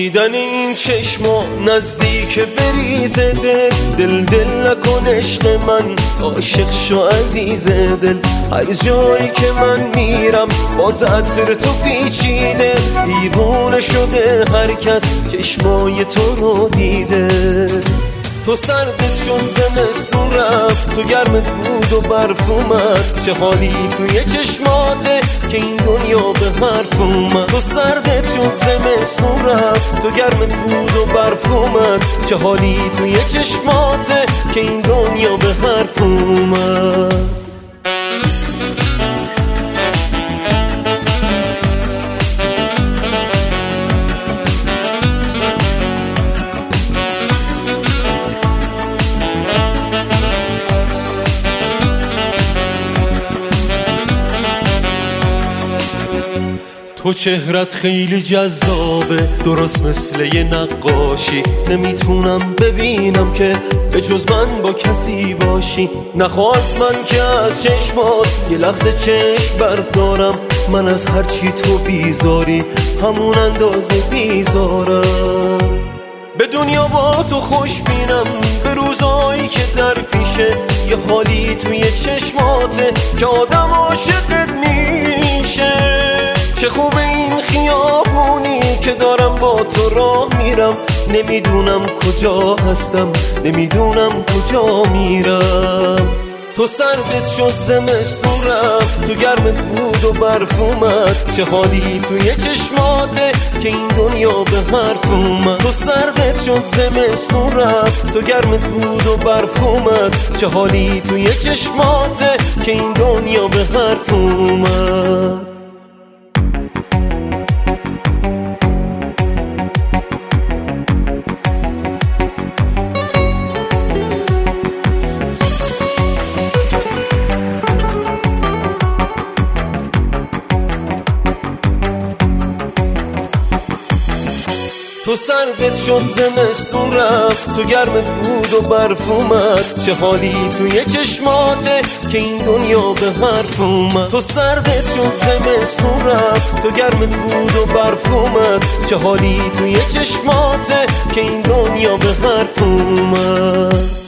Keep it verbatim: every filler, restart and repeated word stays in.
دیدن این چشما نزدیک بریزه دل دل دل نکن عشق من، عاشق شو عزیز دل. هر جایی که من میرم باز عطر تو پیچیده، دیوونه شده هر کس چشمای تو رو دیده. تو سردت شد زمستون رفت، تو گرمت بود و برف اومد، چه حالی توی چشماته که این دنیا به حرف اومد. تو سردت شد زمستون رفت، تو گرمت بود و برف اومد، چه حالی توی چشماته که این دنیا به حرف اومد. تو چهرت خیلی جذابه، درست مثل یه نقاشی. نمیتونم ببینم که به جز من با کسی باشی. نخواست من که از چشمات یه لحظه چشم بردارم، من از هرچی تو بیزاری همون اندازه بیزارم. به دنیا با تو خوش بینم، به روزایی که در پیشه، یه حالی توی چشماته که آدم عاشقت میشه. چه خوب این خیابونی که دارم با تو راه میرم، نمیدونم کجا هستم، نمیدونم کجا میرم. تو سردت شد زمستون رفت، تو گرمت بود و برف اومد، چه حالی توی چشماته که این دنیا به حرف اومد. تو سردت شد زمستون رفت، تو گرمت بود و برف اومد، چه حالی توی چشماته که این دنیا به حرف اومد. تو سردت شد زمستون رفت، تو گرمت بود و برف اومد، چه حالی توی چشماته که این دنیا به حرف اومد. تو سردت شد زمستون رفت، تو گرمت بود و برف اومد، چه حالی توی چشماته که این دنیا به حرف اومد.